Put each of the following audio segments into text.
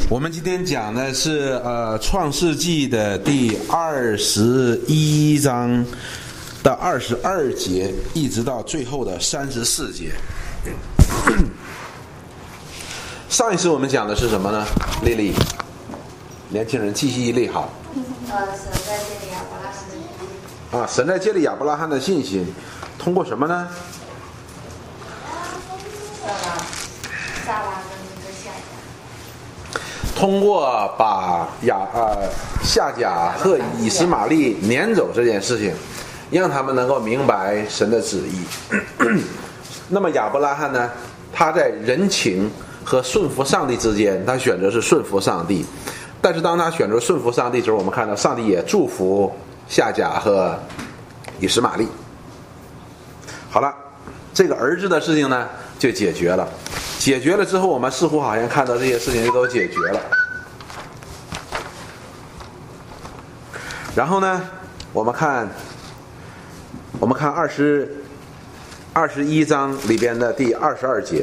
我们今天讲的是创世纪的第21章的22节，一直到最后的34节。上一次我们讲的是什么呢？丽丽，年轻人记忆力好。神在建立亚伯拉罕的信心，通过什么呢？ 撒拉跟那个夏甲， 通过把夏甲和以实玛利撵走这件事情，让他们能够明白神的旨意。那么亚伯拉罕呢，他在人情和顺服上帝之间，他选择是顺服上帝。但是当他选择顺服上帝的时候，我们看到上帝也祝福夏甲和以实玛利。好了，这个儿子的事情呢就解决了。解决了之后，我们似乎好像看到这些事情就都解决了。然后呢，我们看21章里边的第22节。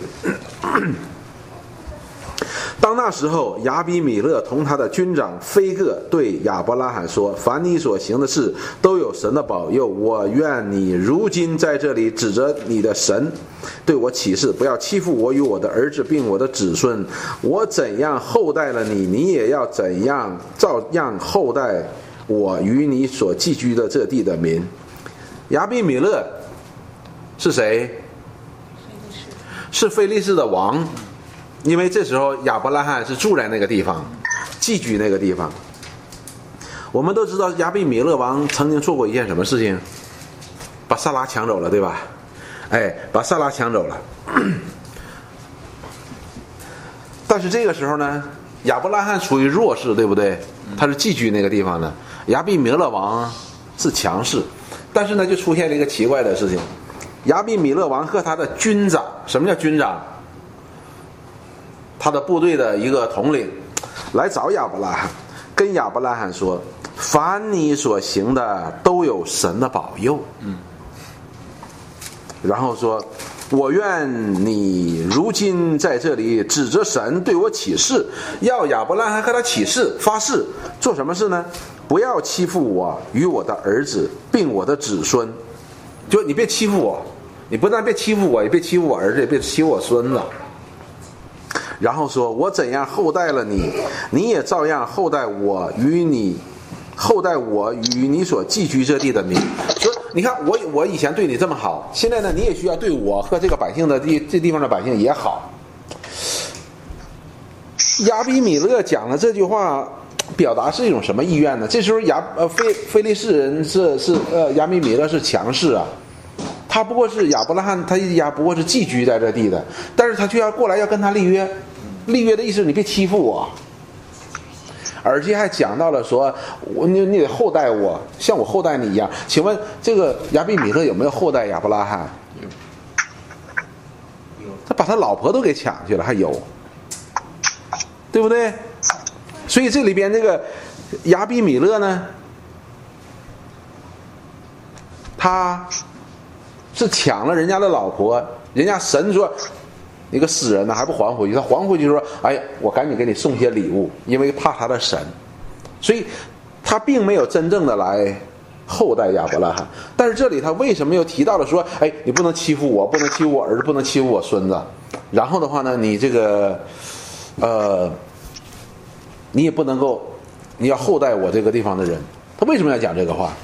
当那时候，亚比米勒同他的军长菲各对亚伯拉罕说：凡你所行的事都有神的保佑，我愿你如今在这里指着你的神对我起誓，不要欺负我与我的儿子并我的子孙。我怎样厚待了你，你也要怎样照样厚待我与你所寄居的这地的民。亚比米勒是谁？是非利士的王。因为这时候亚伯拉罕是住在那个地方，寄居那个地方。我们都知道亚比米勒王曾经做过一件什么事情，把撒拉抢走了，对吧？把撒拉抢走了。但是这个时候呢，亚伯拉罕处于弱势，对不对？他是寄居那个地方的。亚比米勒王是强势，但是呢，就出现了一个奇怪的事情。亚比米勒王和他的军长，什么叫军长？他的部队的一个统领来找亚伯拉罕，跟亚伯拉罕说：凡你所行的都有神的保佑。然后说：我愿你如今在这里指着神对我起誓。要亚伯拉罕和他起誓发誓，做什么事呢？不要欺负我与我的儿子并我的子孙。就你别欺负我，你不但别欺负我，也别欺负我儿子，也别欺负我孙子。然后说：我怎样厚待了你，你也照样厚待我与你所寄居这地的民。说你看我以前对你这么好，现在呢你也需要对我和这个百姓的这地方的百姓也好。亚比米勒讲了这句话，表达是一种什么意愿呢？这时候非利士人亚比米勒是强势啊。他不过是亚伯拉罕，他一家不过是寄居在这地的，但是他却要过来要跟他立约。立约的意思，你别欺负我，而且还讲到了说，你得厚待我，像我厚待你一样。请问这个亚比米勒有没有厚待亚伯拉罕？有，他把他老婆都给抢去了，还有，对不对？所以这里边这个亚比米勒呢，他是抢了人家的老婆，人家神说一个死人呢还不还回去，他还回去说：哎呀，我赶紧给你送些礼物，因为怕他的神。所以他并没有真正的来厚待亚伯拉罕。但是这里他为什么又提到了说：你不能欺负我，不能欺负我儿子，不能欺负我孙子。然后的话呢，你这个你也不能够，你要厚待我这个地方的人。他为什么要讲这个话？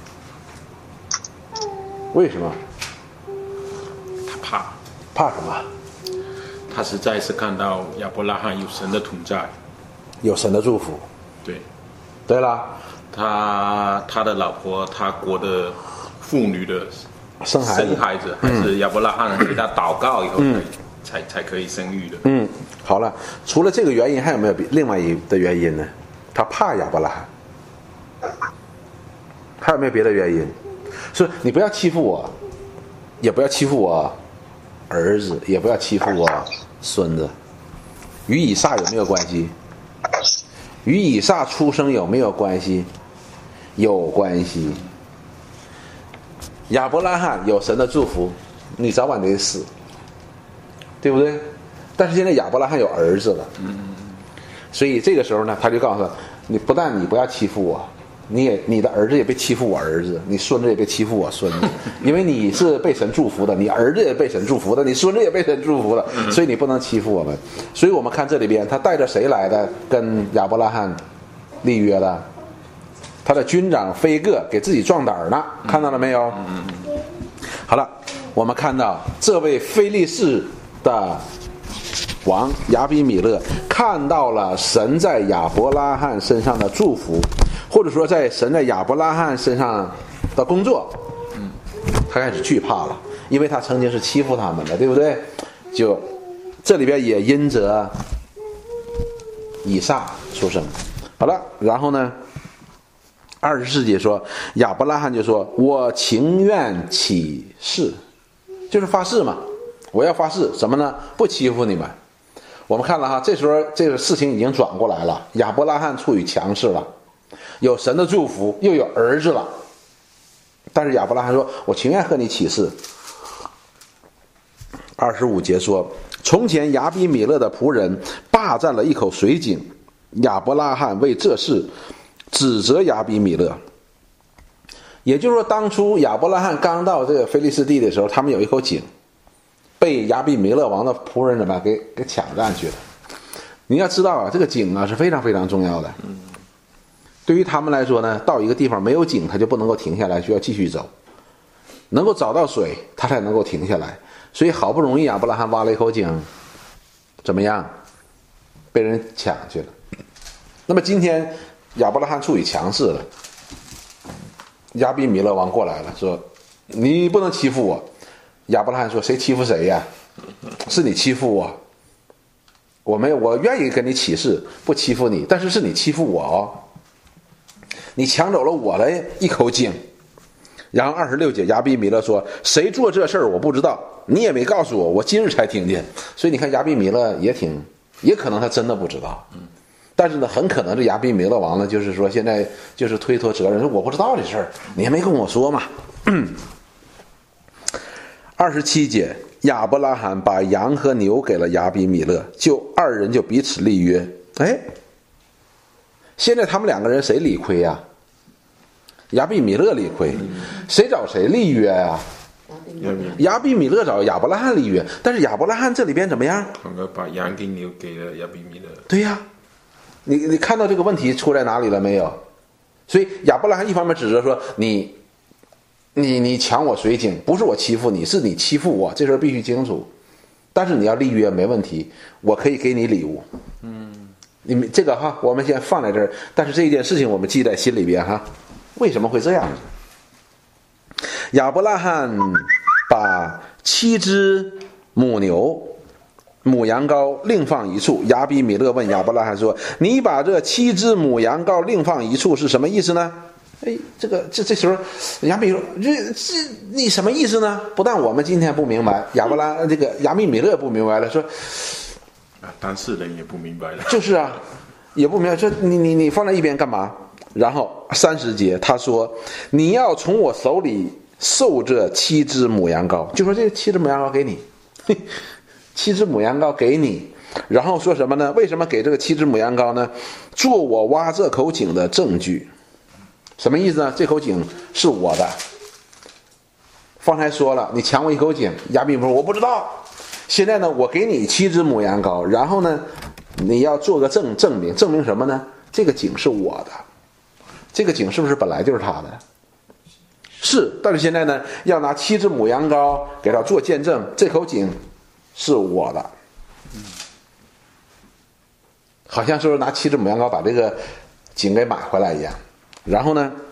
为什么？ 他怕什么？ 他实在是看到亚伯拉罕有神的同在， 有神的祝福。对了， 他的老婆，他国的妇女的生孩子， 还是亚伯拉罕给他祷告以后才可以生育的。 好了，除了这个原因，还有没有另外一的原因呢？他怕亚伯拉罕，还有没有别的原因？说你不要欺负我，也不要欺负我儿子，也不要欺负我孙子。与以撒有没有关系？与以撒出生有没有关系？有关系。亚伯拉罕有神的祝福，你早晚得死，对不对？但是现在亚伯拉罕有儿子了， 所以这个时候呢，他就告诉他，你不但你不要欺负我，你的儿子也别欺负我儿子，你孙子也别欺负我孙子，因为你是被神祝福的，你儿子也被神祝福的，你孙子也被神祝福的，所以你不能欺负我们。所以我们看这里边，他带着谁来的跟亚伯拉罕立约的？他的军长菲各给自己壮胆呢，看到了没有？好了，我们看到这位非利士的王亚比米勒看到了神在亚伯拉罕身上的祝福，或者说在神在亚伯拉罕身上的工作，他开始惧怕了，因为他曾经是欺负他们的，对不对？就这里边也因着以撒出生。好了，然后呢24节说，亚伯拉罕就说，我情愿起誓，就是发誓嘛，我要发誓什么呢？不欺负你们。我们看了哈，这时候这个事情已经转过来了，亚伯拉罕处于强势了，有神的祝福，又有儿子了，但是亚伯拉罕说，我情愿和你起誓。25节说，从前亚比米勒的仆人霸占了一口水井，亚伯拉罕为这事指责亚比米勒。也就是说，当初亚伯拉罕刚到这个非利士地的时候，他们有一口井，被亚比米勒王的仆人怎么给抢占去了。你要知道啊，这个井啊是非常非常重要的。对于他们来说呢，到一个地方没有井，他就不能够停下来，需要继续走，能够找到水，他才能够停下来。所以好不容易亚伯拉罕挖了一口井，怎么样？被人抢去了。那么今天亚伯拉罕处于强势了，亚比米勒王过来了，说你不能欺负我。亚伯拉罕说，谁欺负谁呀？是你欺负我，我愿意跟你起誓不欺负你，但是是你欺负我哦，你抢走了我的一口井。然后26节亚比米勒说，谁做这事儿我不知道，你也没告诉我，我今日才听见。所以你看亚比米勒也可能他真的不知道，但是呢很可能这亚比米勒王呢就是说现在就是推脱责任，说我不知道这事儿，你还没跟我说嘛。27节亚伯拉罕把羊和牛给了亚比米勒，就二人就彼此立约。现在他们两个人谁理亏呀？亚比米勒理亏，谁找谁立约呀？亚比米勒找亚伯拉罕立约，但是亚伯拉罕这里边怎么样？ 把羊跟牛给了亚比米勒。 对呀，你看到这个问题出在哪里了没有？所以亚伯拉罕一方面指责说你抢我水井，不是我欺负你，是你欺负我，这事必须清楚。但是你要立约没问题，我可以给你礼物。你们这个哈，我们先放在这儿，但是这一件事情我们记在心里边哈。为什么会这样？亚伯拉罕把7只母牛、母羊羔另放一处。亚比米勒问亚伯拉罕说：“你把这7只母羊羔另放一处是什么意思呢？”这时候亚比说：“你什么意思呢？”不但我们今天不明白，亚比米勒不明白了，说当事人也不明白了。 就是啊，也不明白，说你放在一边干嘛？然后30节他说，你要从我手里受这7只母羊羔，就说这7只母羊羔给你，7只母羊羔给你。然后说什么呢？为什么给这个7只母羊羔呢？做我挖这口井的证据。什么意思呢？这口井是我的。方才说了，你抢我一口井，亚比米勒说我不知道。现在呢，我给你7只母羊羔，然后呢，你要做个证明，证明什么呢？这个井是我的。这个井是不是本来就是他的？是，但是现在呢，要拿7只母羊羔给他做见证，这口井是我的。好像说拿7只母羊羔把这个井给买回来一样。然后呢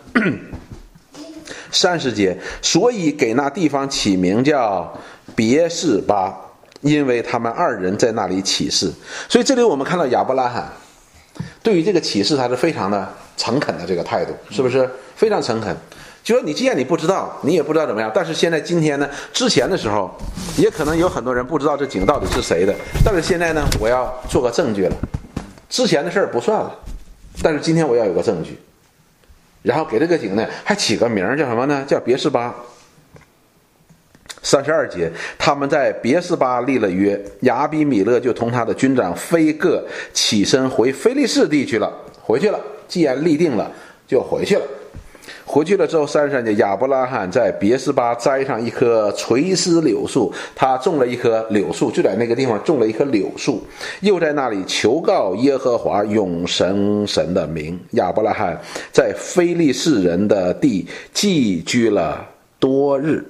，30节，所以给那地方起名叫别是巴，因为他们2人在那里起誓。所以这里我们看到亚伯拉罕对于这个启示他是非常的诚恳的这个态度，是不是非常诚恳？就说你既然你不知道，你也不知道怎么样，但是今天呢，之前的时候也可能有很多人不知道这井到底是谁的，但是现在呢，我要做个证据了，之前的事儿不算了，但是今天我要有个证据。然后给这个井呢还起个名叫什么呢？叫别是巴。 32节，他们在别是巴立了约，亚比米勒就同他的军长非各起身回非利士地去了。回去了，既然立定了，就回去了。回去了之后，33节，亚伯拉罕在别是巴栽上一棵垂丝柳树，他种了一棵柳树，就在那个地方种了一棵柳树，又在那里求告耶和华永生神的名。亚伯拉罕在非利士人的地寄居了多日。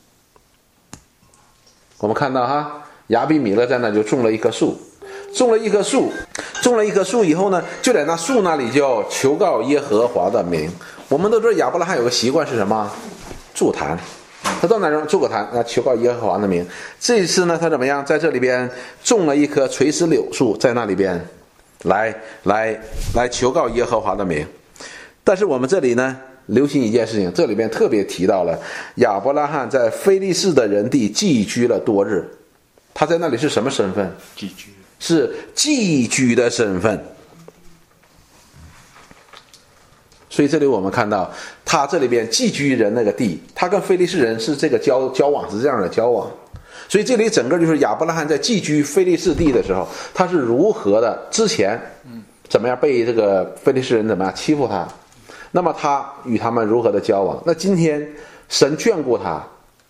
我们看到哈，亚比米勒在那就种了一棵树，种了一棵树以后呢，就在那树那里就求告耶和华的名。我们都知道亚伯拉罕有个习惯是什么？筑坛，他到那儿筑个坛，求告耶和华的名。这一次呢，他怎么样？在这里边种了一棵垂丝柳树，在那里边来求告耶和华的名。但是我们这里呢，留心一件事情，这里边特别提到了亚伯拉罕在非利士的人地寄居了多日。他在那里是什么身份？ 寄居， 是寄居的身份。所以这里我们看到他这里边寄居人那个地，他跟非利士人是这个交往，是这样的交往。所以这里整个就是亚伯拉罕在寄居非利士地的时候，他是如何的之前怎么样被这个非利士人怎么样欺负他，那么他与他们如何的交往。那今天神眷顾他，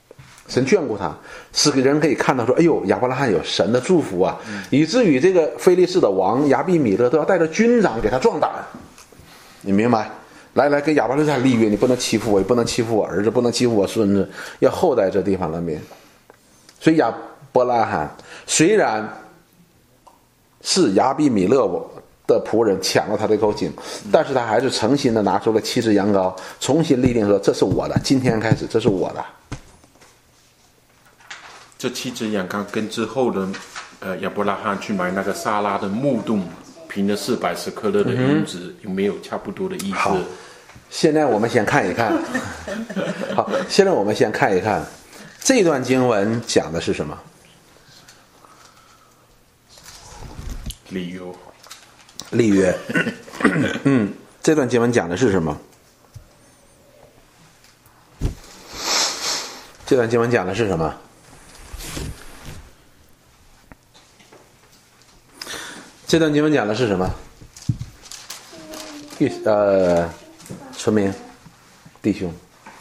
使人可以看到说，哎呦，亚伯拉罕有神的祝福啊，以至于这个非利士的王亚比米勒都要带着军长给他壮胆。你明白？来跟亚伯拉罕立约，你不能欺负我，也不能欺负我儿子，不能欺负我孙子，要厚待这地方的民。所以亚伯拉罕虽然是亚比米勒的仆人抢了他这口井，但是他还是诚心的拿出了7只羊羔，重新立定说，这是我的，今天开始这是我的。 这7只羊羔跟之后的亚伯拉罕去买那个撒拉的木洞，凭着410克勒的银子，有没有差不多的意思？ 好，现在我们先看一看。好，现在我们先看一看这段经文讲的是什么？ 立约。 立约。这段经文讲的是什么？这段经文讲的是什么？这段经文讲的是什么？村民弟兄，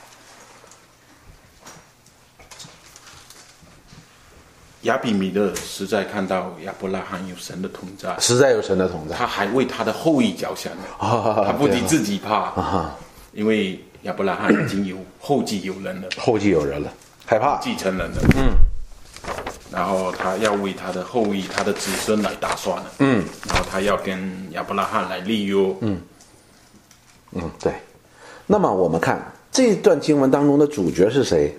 亚比米勒实在看到亚伯拉罕有神的同在， 实在有神的同在， 他还为他的后裔着想，他不仅自己怕，因为亚伯拉罕已经有后继有人了，害怕继承人了，然后他要为他的后裔、他的子孙来打算了，然后他要跟亚伯拉罕来立约， 对。那么我们看这段经文当中的主角是谁？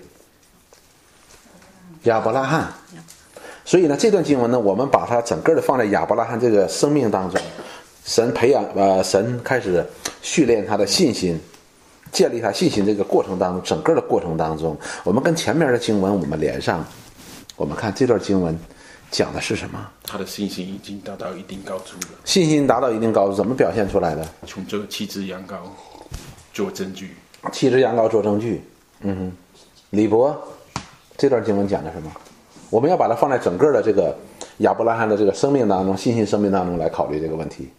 亚伯拉罕。所以呢，这段经文呢，我们把它整个的放在亚伯拉罕这个生命当中，神开始训练他的信心，建立他信心这个过程当中，整个的过程当中，我们跟前面的经文我们连上，我们看这段经文讲的是什么？ 他的信心已经达到一定高度了。 信心达到一定高度，怎么表现出来的？ 从这7只羊羔做证据。 7只羊羔做证据。李博，这段经文讲的什么？我们要把它放在整个的这个亚伯拉罕的这个生命当中，信心生命当中来考虑这个问题。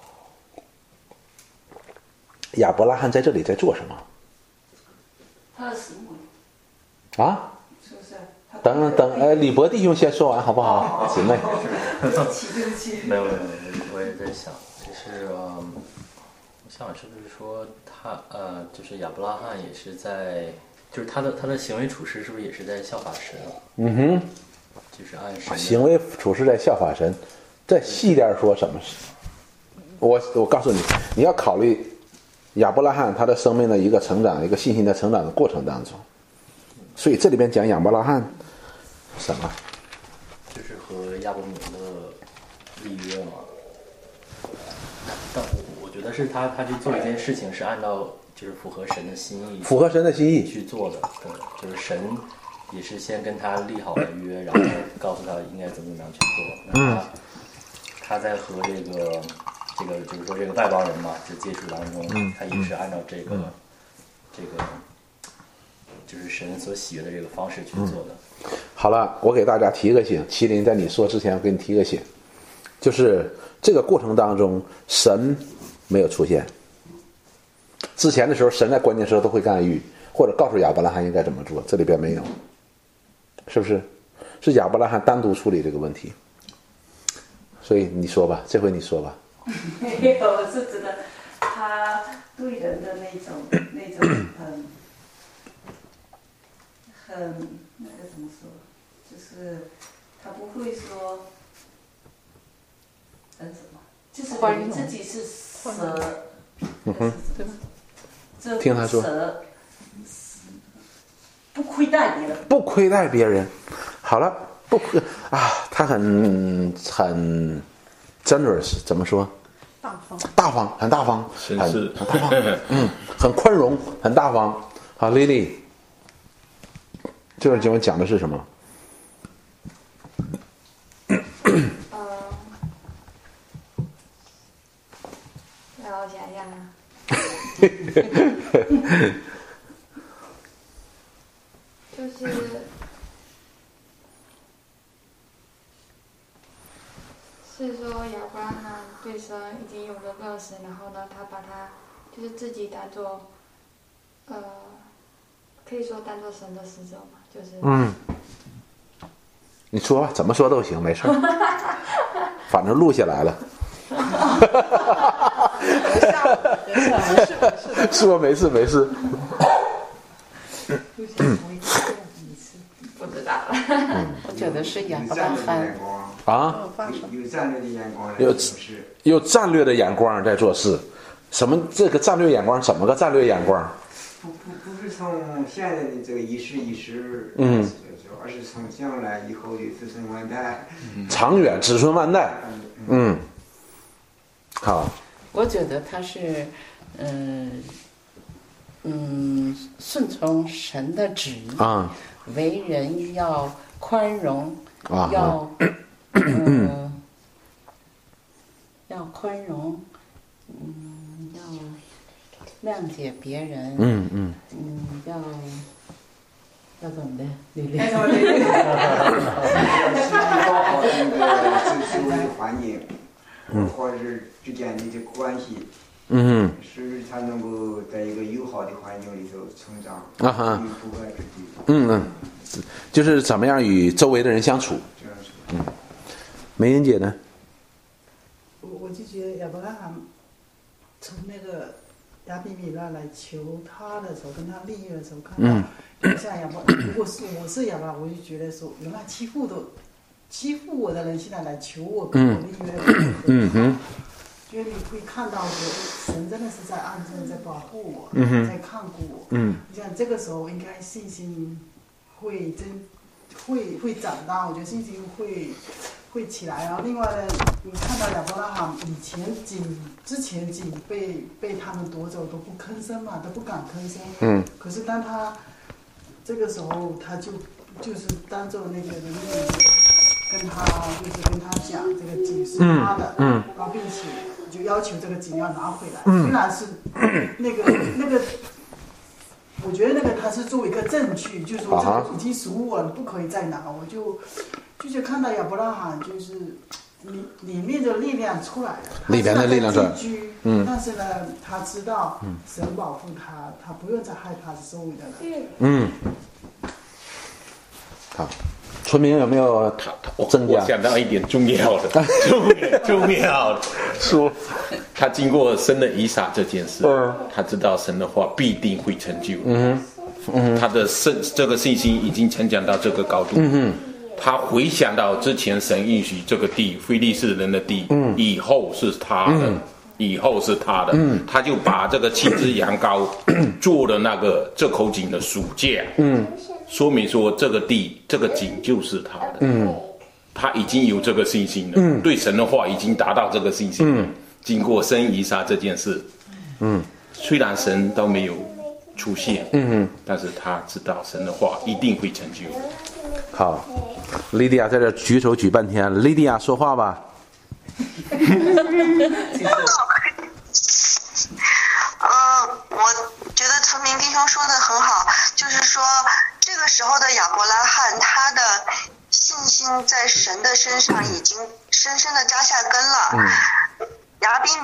亚伯拉罕在这里在做什么？ 他的死母啊？ 是不是？ 等，李博弟兄先说完好不好？姊妹。 对不起。 没有，我也在想，就是我想是不是说他就是亚伯拉罕也是在，就是他的行为处事是不是也是在效法神？就是按神行为处事在效法神。再细点说什么？我告诉你，你要考虑亚伯拉罕他的生命的一个成长，一个信心的成长的过程当中。所以这里边讲亚伯拉罕什么？ 就是和亚伯米勒立约嘛。但我觉得是他去做一件事情是按照就是符合神的心意， 符合神的心意去做的。对，就是神也是先跟他立好了约，然后告诉他应该怎么样去做。然后他在和这个就是说这个外邦人嘛，就接触当中，他也是按照这个就是神所喜悦的这个方式去做的。 好了，我给大家提个醒，麒麟在你说之前，我给你提个醒，就是这个过程当中，神没有出现。之前的时候，神在关键时候都会干预，或者告诉亚伯拉罕应该怎么做，这里边没有，是不是？是亚伯拉罕单独处理这个问题。所以你说吧，这回你说吧。 没有，我是觉得他对人的那种很那个怎么说，就是他不会说什么，就是等于自己是蛇，对吧？ 听他说， 蛇不亏待别人， 不亏待别人。好了，不亏啊，他很 generous， 怎么说？大方，很大方，很大方，很宽容，很大方。好 ，Lily， 这段经文讲的是什么？ 让我想想啊。是说亚伯拉罕对神已经有了认识，然后呢，他把他就是自己当做，可以说当做神的使者嘛，就是。 你说吧，怎么说都行，没事儿，反正录下来了。说没事。 不知道了。 我觉得是亚伯拉罕啊， 有战略的眼光， 有战略的眼光在做事。什么？这个战略眼光怎么个战略眼光？ 不是从现在的这个一时，而是从将来以后的子孙万代， 长远子孙万代。好。 我觉得他是，顺从神的旨意啊，为人要宽容，要宽容，要谅解别人，要怎么的？ 要搞好这个周围的环境，或者是之间的这个关系，使他能够在一个友好的环境里头成长，与不外之地。 就是怎么样与周围的人相处。梅英姐呢？ 我就觉得亚伯拉罕从那个亚比米勒来求他的时候，跟他立约的时候，看到像亚伯，如果是我是亚伯拉罕，我就觉得说，原来欺负我的人现在来求我跟我立约，觉得你会看到说，神真的是在暗中在保护我，在看顾我。你想这个时候应该信心会长大，我觉得信心会起来。然后另外呢，你看到亚伯拉罕之前被他们夺走都不吭声嘛，都不敢吭声。可是当他这个时候，他就是当做那个人跟他讲这个井是他的，然后并且就要求这个井要拿回来。虽然是那个。我觉得那个他是作为一个证据，就是说这个已经属我了，不可以再拿。我就看到亚伯拉罕就是里面的力量出来了， 里面的力量出来。 但是呢，他知道神保护他，他不用再害怕周围的人。 好，村民有没有增加？ 我想到一点重要的，重要的， 说他经过生了以撒这件事，他知道神的话必定会成就。他的这个信心已经成长到这个高度。他回想到之前神允许这个地非利士人的地，以后是他的，他就把这个7只羊羔做了这口井的属价，说明说这个地这个井就是他的，他已经有这个信心了，对神的话已经达到这个信心了。经过生以撒这件事，虽然神都没有出现，但是他知道神的话一定会成就。 好，莉迪亚在这举手举半天，莉迪亚说话吧。 我觉得村民弟兄说的很好，就是说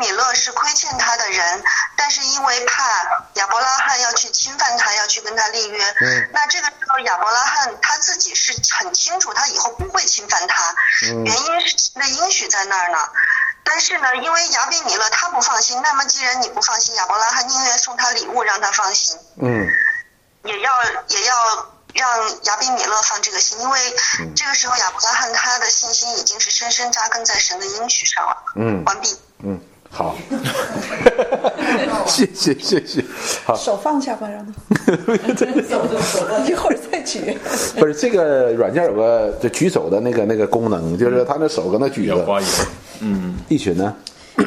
米勒是亏欠他的人，但是因为怕亚伯拉罕要去侵犯他，要去跟他立约，那这个时候亚伯拉罕他自己是很清楚他以后不会侵犯他，原因是神的应许在那儿呢。但是呢，因为亚比米勒他不放心，那么既然你不放心，亚伯拉罕宁愿送他礼物让他放心，也要让亚比米勒放这个心，因为这个时候亚伯拉罕他的信心已经是深深扎根在神的应许上了。完毕。 好，谢谢。好， 手放下吧，让他。一会儿再举。 不是这个软件有个就举手的那个功能，就是他那手搁那举着。一群呢？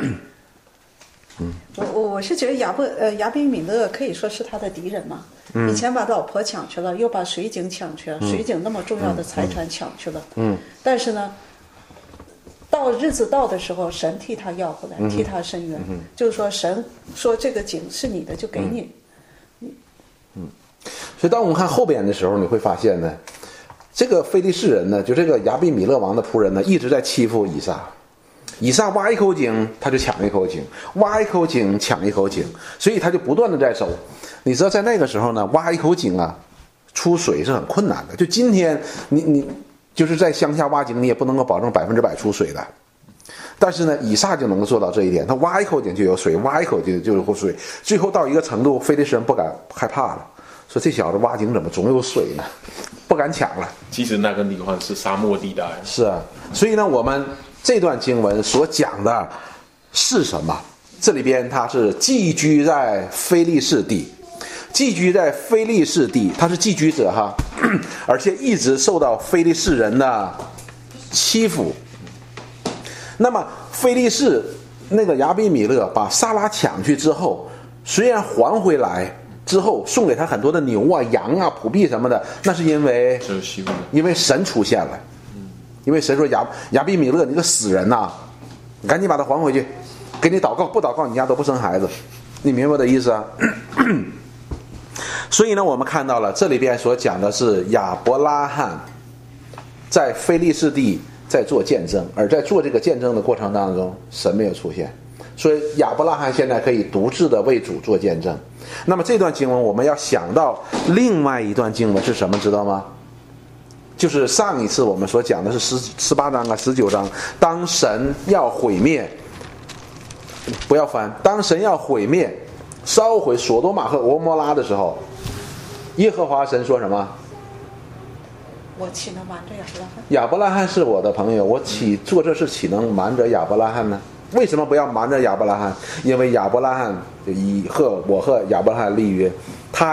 我是觉得亚比米勒可以说是他的敌人嘛。以前把老婆抢去了，又把水井抢去了，水井那么重要的财产抢去了。但是呢，到日子到的时候，神替他要回来，替他伸冤。就是说，神说这个井是你的，就给你。 所以当我们看后边的时候，你会发现呢，这个非利士人呢，就这个亚比米勒王的仆人呢，一直在欺负以撒。以撒挖一口井，他就抢一口井；挖一口井，抢一口井，所以他就不断的在走。你知道，在那个时候呢，挖一口井啊，出水是很困难的。就今天你就是在乡下挖井，你也不能够保证100%出水的。但是呢，以撒就能够做到这一点，他挖一口井就有水，挖一口井就有水。最后到一个程度，非利士人不敢害怕了，说这小子挖井怎么总有水呢？不敢抢了。 其实那个地方是沙漠地带。 是啊，所以呢，我们这段经文所讲的是什么？这里边他是寄居在非利士地，寄居在非利士地，他是寄居者哈，而且一直受到非利士人的欺负。那么非利士那个亚比米勒把撒拉抢去之后，虽然还回来之后送给他很多的牛啊、羊啊、仆婢什么的，那是因为神出现了。因为神说亚比米勒你个死人呐，你赶紧把他还回去，给你祷告，不祷告你家都不生孩子，你明白我的意思啊？所以呢，我们看到了这里边所讲的是亚伯拉罕在非利士地在做见证，而在做这个见证的过程当中，神没有出现，所以亚伯拉罕现在可以独自的为主做见证。那么这段经文我们要想到另外一段经文是什么，知道吗？就是上一次我们所讲的是18章啊19章，当神要毁灭，不要翻，当神要毁灭烧毁所多玛和俄摩拉的时候，耶和华神说什么？ 我岂能瞒着亚伯拉罕？ 亚伯拉罕是我的朋友，我做这事岂能瞒着亚伯拉罕呢？为什么不要瞒着亚伯拉罕？因为亚伯拉罕我和亚伯拉罕立约，他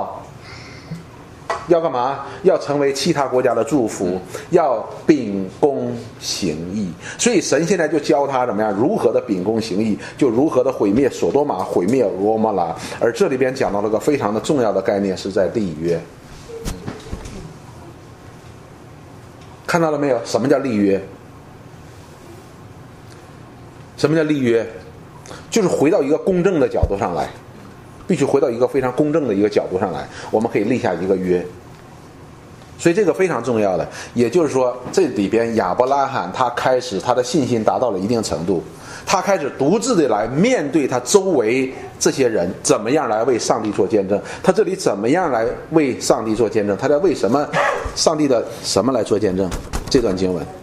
要干嘛？要成为其他国家的祝福，要秉公行义。所以神现在就教他怎么样，如何的秉公行义，就如何的毁灭所多玛，毁灭俄摩拉。而这里边讲到了个非常的重要的概念，是在立约。看到了没有？什么叫立约？什么叫立约？就是回到一个公正的角度上来，必须回到一个非常公正的一个角度上来，我们可以立下一个约。所以这个非常重要的，也就是说，这里边亚伯拉罕他开始他的信心达到了一定程度，他开始独自的来面对他周围这些人，怎么样来为上帝做见证？他这里怎么样来为上帝做见证？他在为什么上帝的什么来做见证？这段经文，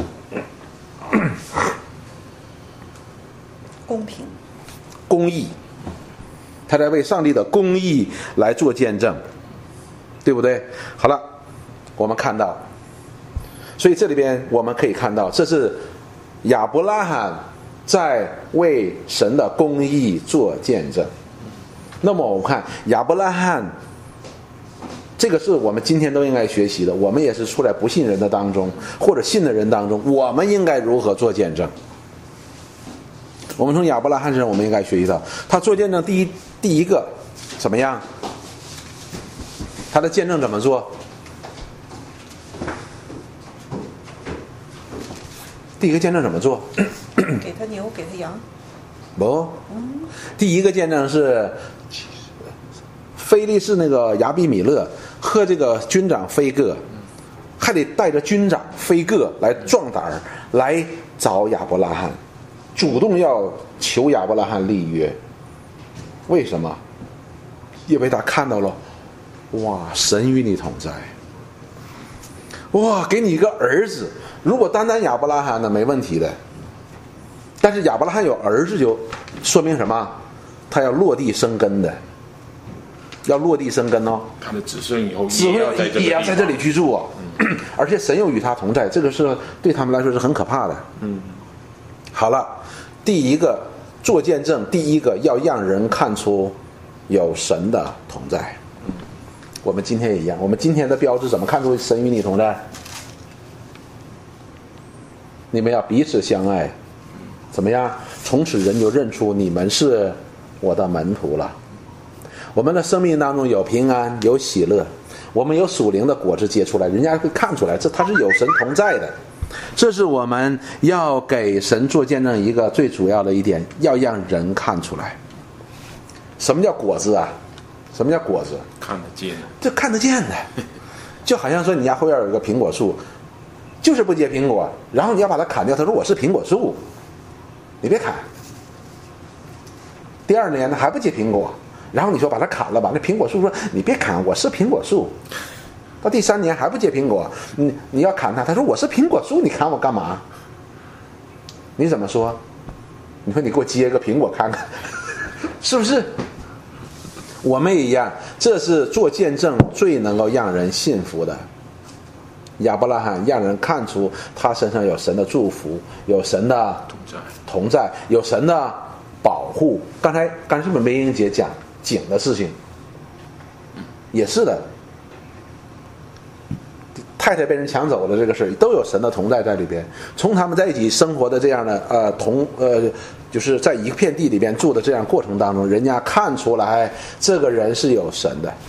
公平、 公义，他在为上帝的公义来做见证，对不对？好了，我们看到，所以这里边我们可以看到，这是亚伯拉罕在为神的公义做见证。那么我们看亚伯拉罕，这个是我们今天都应该学习的。我们也是处在不信人的当中，或者信的人当中，我们应该如何做见证？我们从亚伯拉罕身上，我们应该学习到，他做见证第一个怎么样？他的见证怎么做？第一个见证怎么做？ 给他牛，给他羊。 不，第一个见证是非利士那个亚比米勒和这个军长菲戈，还得带着军长菲戈来壮胆儿来找亚伯拉罕，主动要求亚伯拉罕立约。为什么？因为他看到了，哇，神与你同在，哇，给你一个儿子。如果单单亚伯拉罕呢，没问题的。但是亚伯拉罕有儿子，就说明什么？他要落地生根的，要落地生根哦。 他的子孙以后也要在这里居住哦。而且神又与他同在，这个是对他们来说是很可怕的。好了，第一个做见证，第一个要让人看出有神的同在。我们今天也一样，我们今天的标志怎么看出神与你同在？你们要彼此相爱，怎么样？从此人就认出你们是我的门徒了。我们的生命当中有平安，有喜乐，我们有属灵的果子结出来，人家会看出来，他是有神同在的。这是我们要给神做见证一个最主要的一点，要让人看出来。什么叫果子啊？什么叫果子？ 看得见， 这看得见的。就好像说你家后院有一个苹果树，就是不结苹果，然后你要把它砍掉，他说我是苹果树，你别砍。第二年呢还不结苹果，然后你说把它砍了吧，那苹果树说你别砍，我是苹果树。到第3年还不结苹果，你要砍它，他说我是苹果树，你砍我干嘛？你怎么说？你说你给我结个苹果看看，是不是？我们也一样，这是做见证最能够让人信服的。亚伯拉罕让人看出他身上有神的祝福，有神的同在，有神的保护。刚才是不是梅英姐讲井的事情？也是的，太太被人抢走的这个事都有神的同在在里边。从他们在一起生活的这样的就是在一片地里边住的这样过程当中，人家看出来这个人是有神的。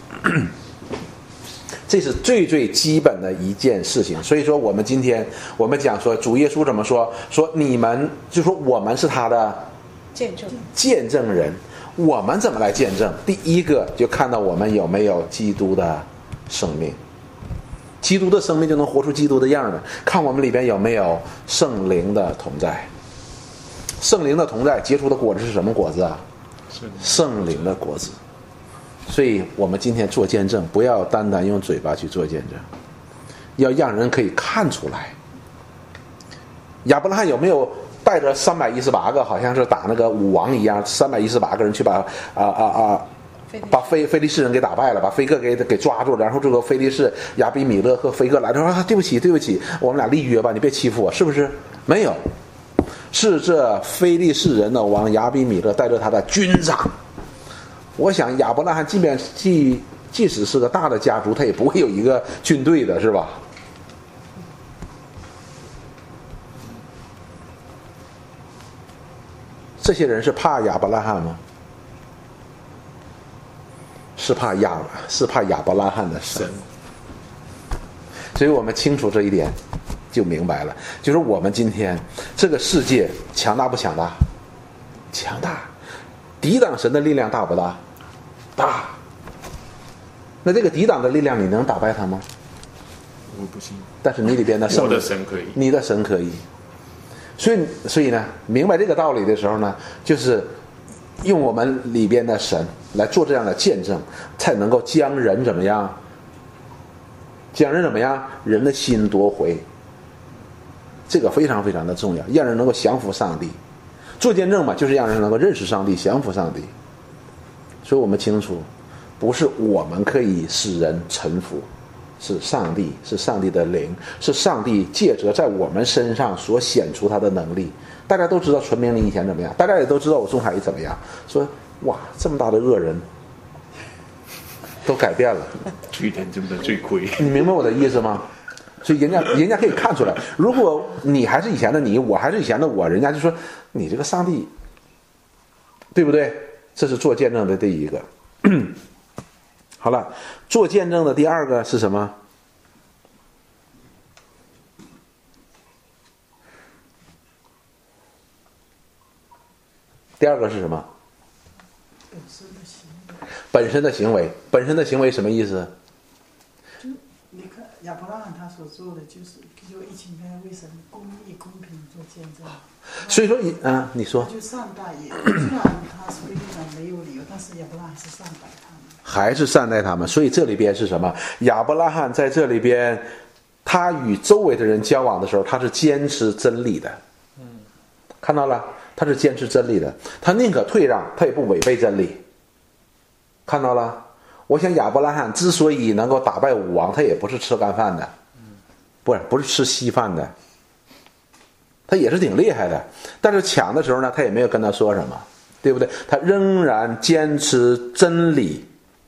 这是最最基本的一件事情。所以说我们今天我们讲说主耶稣怎么说你们就说我们是他的见证人。我们怎么来见证？第一个就看到我们有没有基督的生命，基督的生命就能活出基督的样子。看我们里边有没有圣灵的同在。圣灵的同在结出的果子是什么果子啊？圣灵的果子。所以我们今天做见证，不要单单用嘴巴去做见证，要让人可以看出来。亚伯拉罕有没有带着318个，好像是打那个武王一样，318个人去把非利士人给打败了，把非哥给抓住了，然后这个非利士亚比米勒和非哥来说对不起，我们俩立约吧，你别欺负我，是不是？没有，是这非利士人的王亚比米勒带着他的军长。我想亚伯拉罕即使是个大的家族，他也不会有一个军队的，是吧？这些人是怕亚伯拉罕吗？是怕亚伯拉罕的神。所以我们清楚这一点就明白了，就是我们今天这个世界强大不强大？强大。抵挡神的力量大不大？大。那这个抵挡的力量你能打败他吗？ 我不行。 但是你里边的圣灵， 我的神可以， 你的神可以。所以呢，明白这个道理的时候呢，就是用我们里边的神来做这样的见证，才能够将人怎么样？人的心夺回。这个非常非常的重要，让人能够降服上帝。做见证嘛，就是让人能够认识上帝，降服上帝。所以我们清楚，不是我们可以使人臣服，是上帝的灵，是上帝借着在我们身上所显出他的能力。大家都知道纯明你以前怎么样，大家也都知道我钟海怎么样，说哇这么大的恶人都改变了， 最天真的最亏。 你明白我的意思吗？所以人家可以看出来，如果你还是以前的你，我还是以前的我，人家就说你这个上帝，对不对？这是做见证的第一个。好了，做见证的第二个是什么？第二个是什么？本身的行为什么意思？ 你看亚伯拉罕他所做的就是就一群人为神公义公平做见证。 所以说你说就善待也，虽然他是非常没有理由，但是亚伯拉罕是善待他们， 还是善待他们。所以这里边是什么？亚伯拉罕在这里边，他与周围的人交往的时候，他是坚持真理的。看到了，他是坚持真理的，他宁可退让，他也不违背真理。看到了，我想亚伯拉罕之所以能够打败武王，他也不是吃干饭的，不是吃稀饭的，他也是挺厉害的。但是抢的时候呢，他也没有跟他说什么，对不对？他仍然坚持真理，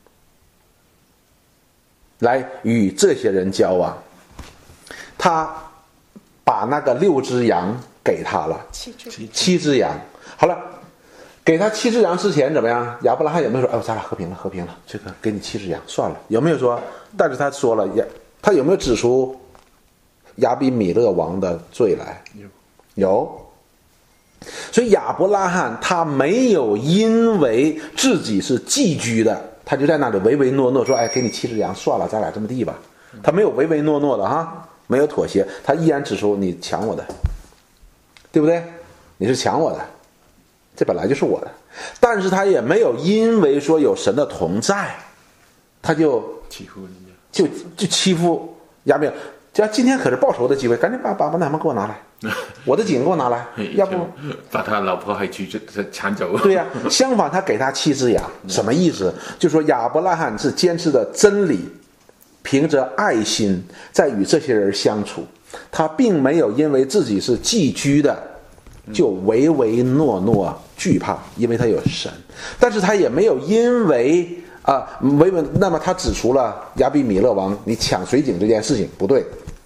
来与这些人交往。他把那个6只羊给他了，7只羊。好了，给他7只羊之前怎么样？亚伯拉罕有没有说：“咱俩和平了，这个给你7只羊算了？”有没有说？但是他说了，他有没有指出亚比米勒王的罪来？有。所以亚伯拉罕他没有因为自己是寄居的，他就在那里唯唯诺诺说：“给你7只羊算了，咱俩这么地吧。”他没有唯唯诺诺的哈。没有妥协，他依然指出你抢我的，对不对？你是抢我的，这本来就是我的。但是他也没有因为说有神的同在，他就欺负人家， 就欺负亚比。今天可是报仇的机会，赶紧把他们给我拿来，我的井给我拿来，要不把他老婆还去抢走。 对呀，相反他给他7只羊，什么意思？就说亚伯拉罕是坚持的真理。凭着爱心在与这些人相处，他并没有因为自己是寄居的就唯唯诺诺惧怕，因为他有神。但是他也没有因为那么他指出了亚比米勒王你抢水井这件事情不对，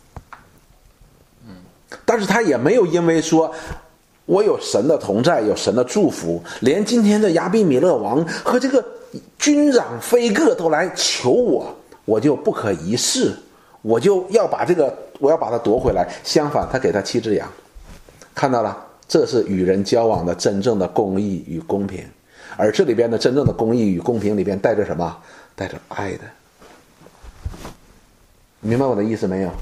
但是他也没有因为说我有神的同在，有神的祝福，连今天的亚比米勒王和这个军长非各都来求我就不可一世，我就要把它夺回来。相反，他给他7只羊，看到了，这是与人交往的真正的公义与公平。而这里边的真正的公义与公平里边带着什么？带着爱的。明白我的意思没有？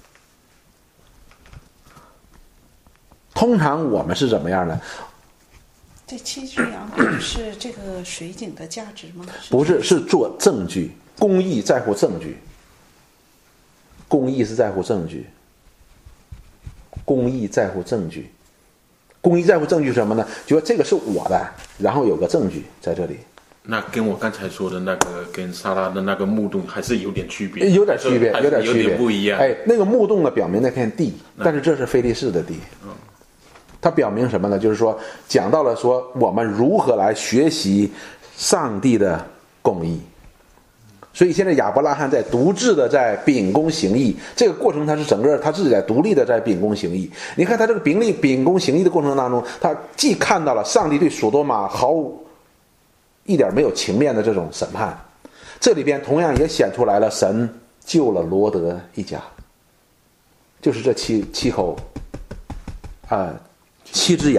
通常我们是怎么样的？ 这7只羊并不是这个水井的价值吗？ 不是，是做证据。公义在乎证据，公义是在乎证据，公义在乎证据，公义在乎证据什么呢？就说这个是我的，然后有个证据在这里。 那跟我刚才说的那个跟撒拉的那个墓洞还是有点区别， 有点区别，有点不一样。 那个墓洞呢，表明那片地，但是这是非利士的地。它表明什么呢？就是说讲到了说我们如何来学习上帝的公义。所以现在亚伯拉罕在独自的在秉公行义，这个过程他是整个他自己在独立的在秉公行义。你看他这个秉公行义的过程当中，他既看到了上帝对所多玛一点没有情面的这种审判，这里边同样也显出来了神救了罗德一家，就是这七口7只羊。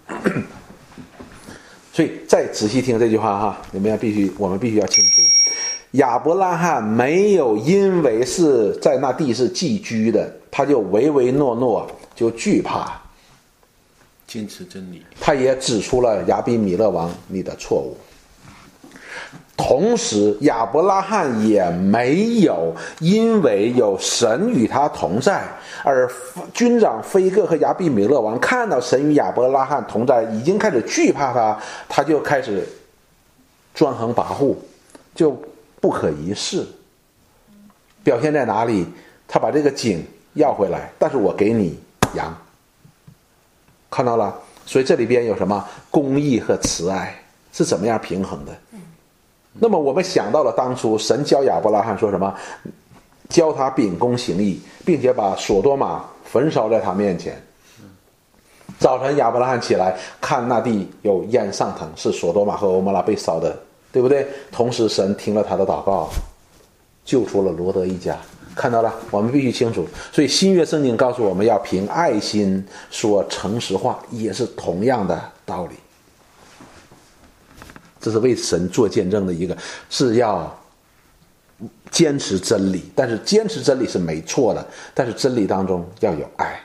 所以再仔细听这句话哈，我们必须要清楚。亚伯拉罕没有因为是在那地是寄居的，他就唯唯诺诺，就惧怕， 坚持真理。 他也指出了亚比米勒王你的错误。同时亚伯拉罕也没有因为有神与他同在，而军长非各和亚比米勒王看到神与亚伯拉罕同在，已经开始惧怕他就开始专横跋扈，就不可一世。表现在哪里？他把这个井要回来，但是我给你羊，看到了？所以这里边有什么公义和慈爱是怎么样平衡的？那么我们想到了当初神教亚伯拉罕说什么？教他秉公行义，并且把所多玛焚烧在他面前。早晨亚伯拉罕起来，看那地有烟上腾，是所多玛和蛾摩拉被烧的，对不对？同时神听了他的祷告，救出了罗德一家。看到了，我们必须清楚。所以新约圣经告诉我们要凭爱心说诚实话，也是同样的道理。这是为神做见证的一个，是要坚持真理，但是坚持真理是没错的，但是真理当中要有爱。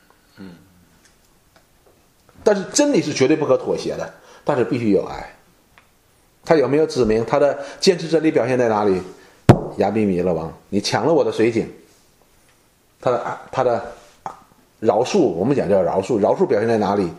但是真理是绝对不可妥协的，但是必须有爱。他有没有指明他的坚持真理表现在哪里？亚比米勒王，你抢了我的水井，他的饶恕，我们讲叫饶恕，饶恕表现在哪里？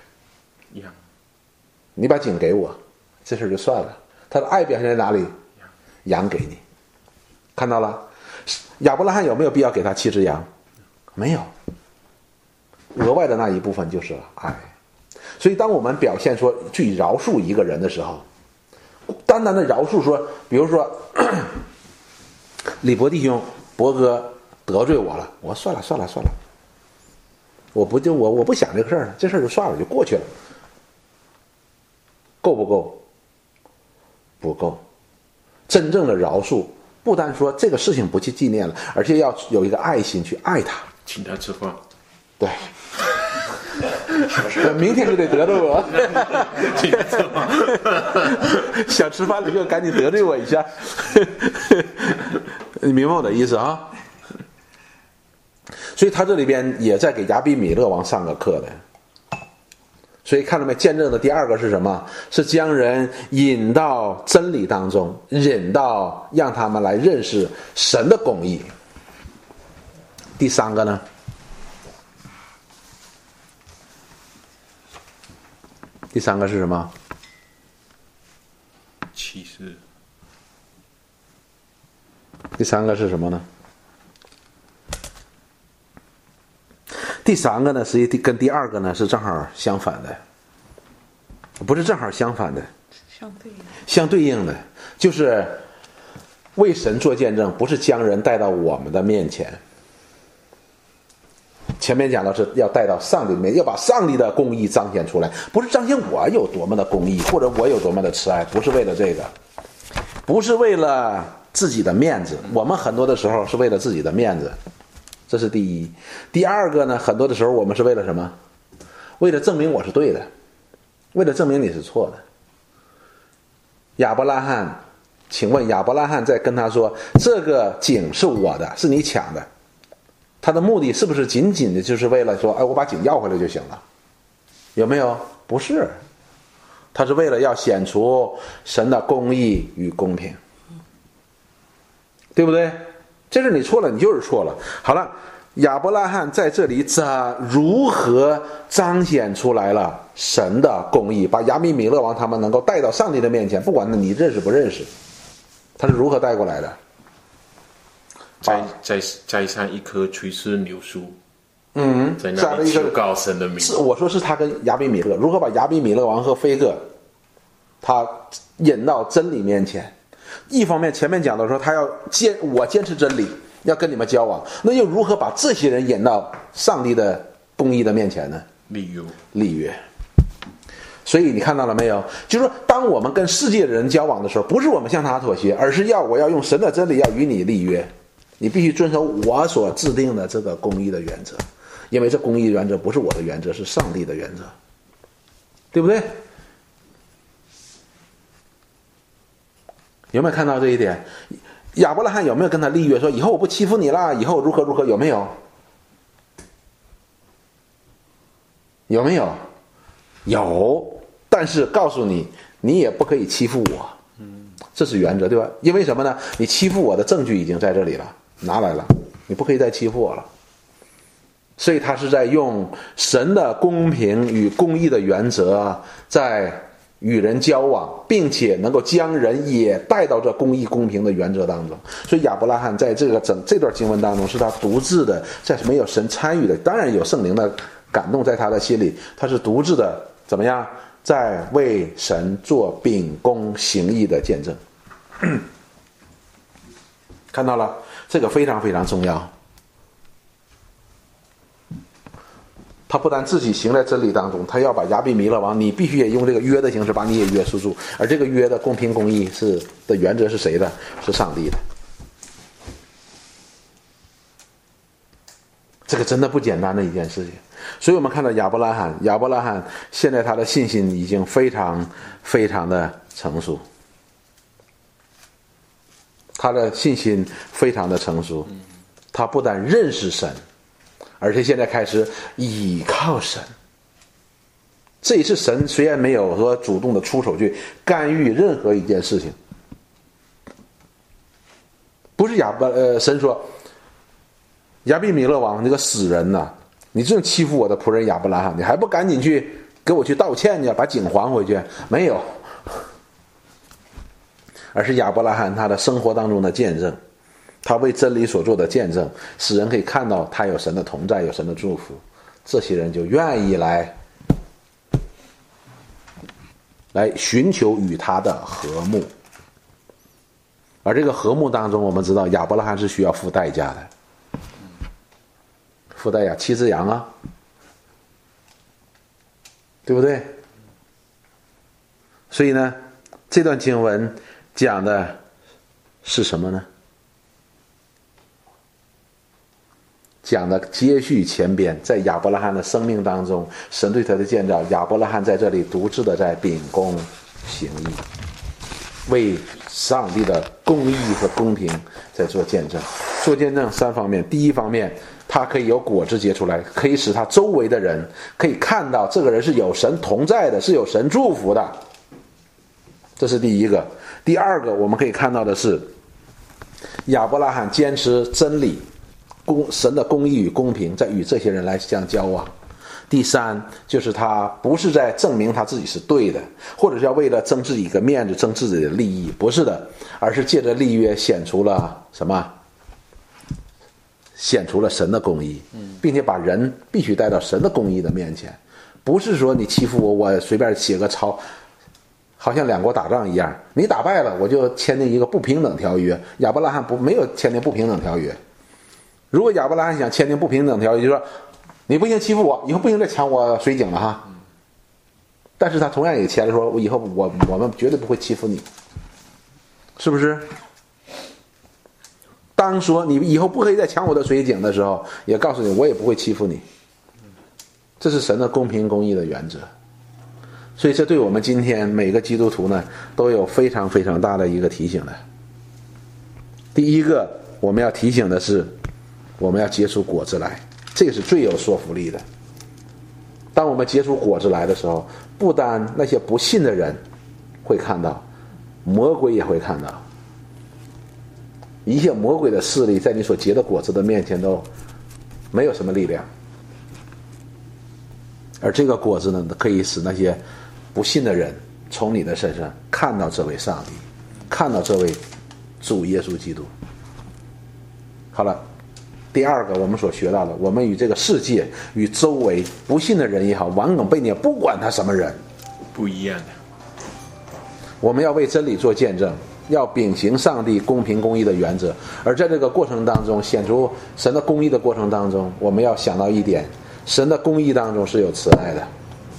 你把井给我，这事就算了。他的爱表现在哪里？羊给你，看到了？亚伯拉罕有没有必要给他7只羊？没有，额外的那一部分就是爱。所以当我们表现说去饶恕一个人的时候，单单的饶恕说，比如说李博弟兄博哥得罪我了，我算了，我不想这个事儿了，这事儿就算了，就过去了，够不够？不够。真正的饶恕不单说这个事情不去纪念了，而且要有一个爱心去爱他， 请他吃饭。 对。明天就得得罪我，想吃饭了就赶紧得罪我一下，你明白我的意思啊？所以他这里边也在给亚比米勒王上个课的。所以看到没？见证的第2个是什么？是将人引到真理当中，引到让他们来认识神的公义。第3个呢？第3个是什么？ 启示。 第3个是什么呢？第3个呢，实际跟第2个呢是正好相反的，不是正好相反的，相对应的，就是为神做见证，不是将人带到我们的面前。前面讲到是要带到上帝里面，要把上帝的公义彰显出来，不是彰显我有多么的公义，或者我有多么的慈爱，不是为了这个，不是为了自己的面子。我们很多的时候是为了自己的面子，这是第一。第2个呢，很多的时候我们是为了什么？为了证明我是对的，为了证明你是错的。亚伯拉罕，请问亚伯拉罕在跟他说这个井是我的，是你抢的，他的目的是不是仅仅的就是为了说，我把井要回来就行了？有没有？不是，他是为了要显出神的公义与公平，对不对？这是你错了，你就是错了。好了，亚伯拉罕在这里如何彰显出来了神的公义，把亚比米勒王他们能够带到上帝的面前，不管你认识不认识，他是如何带过来的？ 摘上一棵垂丝柳树，在那里求告神的名。 是我说是他跟亚比米勒如何把亚比米勒王和菲各他引到真理面前。一方面前面讲的说他要我坚持真理，要跟你们交往，那又如何把这些人引到上帝的公义的面前呢？立约。所以你看到了没有？就是说当我们跟世界的人交往的时候，不是我们向他妥协，而是我要用神的真理要与你立约，你必须遵守我所制定的这个公义的原则，因为这公义原则不是我的原则，是上帝的原则，对不对？有没有看到这一点？亚伯拉罕有没有跟他立约说以后我不欺负你了，以后如何如何？有没有？有没有？有，但是告诉你，你也不可以欺负我，这是原则，对吧？因为什么呢？你欺负我的证据已经在这里了，拿来了，你不可以再欺负我了。所以他是在用神的公平与公义的原则在与人交往，并且能够将人也带到这公义公平的原则当中。所以亚伯拉罕在这段经文当中是他独自的，在没有神参与的，当然有圣灵的感动在他的心里，他是独自的怎么样，在为神做秉公行义的见证。看到了，这个非常非常重要。他不但自己行在真理当中，他要把亚比米勒王，你必须也用这个约的形式把你也约束住。而这个约的公平公义的原则是谁的？是上帝的。这个真的不简单的一件事情。所以我们看到亚伯拉罕现在他的信心已经非常非常的成熟。 他的信心非常的成熟，他不但认识神，而且现在开始倚靠神。这一次神虽然没有说主动的出手去干预任何一件事情，不是神说亚比米勒王那个死人呐，你这种欺负我的仆人亚伯拉罕，你还不赶紧去给我去道歉去，把井还回去？没有，而是亚伯拉罕他的生活当中的见证，他为真理所做的见证，使人可以看到他有神的同在，有神的祝福，这些人就愿意来寻求与他的和睦。而这个和睦当中，我们知道亚伯拉罕是需要付代价的，付代价7只羊啊，对不对？所以呢，这段经文讲的是什么呢？讲的接续前边，在亚伯拉罕的生命当中，神对他的建造，亚伯拉罕在这里独自的在秉公行义，为上帝的公义和公平在做见证。做见证3方面，第一方面，他可以有果子结出来，可以使他周围的人可以看到这个人是有神同在的，是有神祝福的，这是第一个。第二个，我们可以看到的是亚伯拉罕坚持真理，神的公义与公平，在与这些人来相交往。第三，就是他不是在证明他自己是对的，或者是要为了争自己的面子，争自己的利益，不是的，而是借着立约显出了什么？显出了神的公义，并且把人必须带到神的公义的面前。不是说你欺负我，我随便写个抄，好像两国打仗一样，你打败了我就签订一个不平等条约。亚伯拉罕没有签订不平等条约。如果亚伯拉罕想签订不平等条约，就说你不行欺负我，以后不行再抢我水井了哈。但是他同样也签了说，以后我们绝对不会欺负你，是不是？当说你以后不可以再抢我的水井的时候，也告诉你我也不会欺负你。这是神的公平公义的原则。所以这对我们今天每个基督徒呢，都有非常非常大的一个提醒的。第一个，我们要提醒的是，我们要结出果子来，这个是最有说服力的。当我们结出果子来的时候，不单那些不信的人会看到，魔鬼也会看到。一切魔鬼的势力在你所结的果子的面前都没有什么力量。而这个果子呢，可以使那些不信的人从你的身上看到这位上帝，看到这位主耶稣基督。好了，第二个我们所学到的，我们与这个世界，与周围不信的人也好，顽梗悖逆，不管他什么人， 不一样的。 我们要为真理做见证，要秉行上帝公平公义的原则。而在这个过程当中，显出神的公义的过程当中，我们要想到一点，神的公义当中是有慈爱的。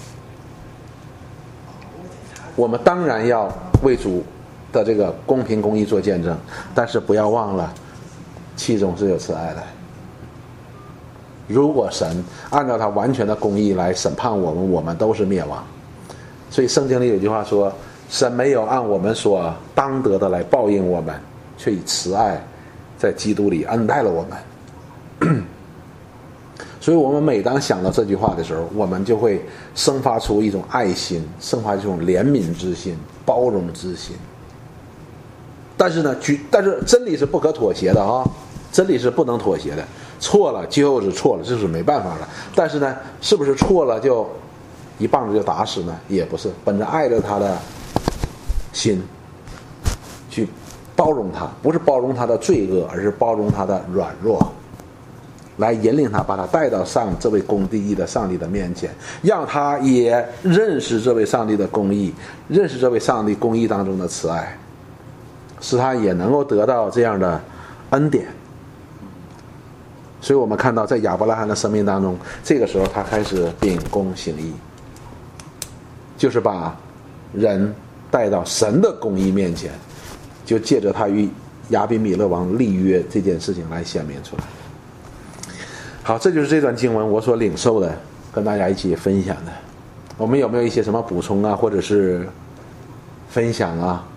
我们当然要为主的这个公平公义做见证，但是不要忘了其中是有慈爱的。如果神按照他完全的公义来审判我们，我们都是灭亡。所以圣经里有句话说，神没有按我们所当得的来报应我们，却以慈爱在基督里恩待了我们。所以我们每当想到这句话的时候，我们就会生发出一种爱心，生发出一种怜悯之心，包容之心。但是呢，真理是不可妥协的啊，真理是不能妥协的。错了就是错了，这是没办法了。但是呢，是不是错了就一棒子就打死呢？也不是，本着爱着他的心去包容他，不是包容他的罪恶，而是包容他的软弱，来引领他，把他带到这位公义的上帝的面前，让他也认识这位上帝的公义，认识这位上帝公义当中的慈爱，使他也能够得到这样的恩典。所以我们看到在亚伯拉罕的生命当中，这个时候他开始秉公行义，就是把人带到神的公义面前，就借着他与亚比米勒王立约这件事情来显明出来。好，这就是这段经文我所领受的，跟大家一起分享的。我们有没有一些什么补充啊，或者是分享啊？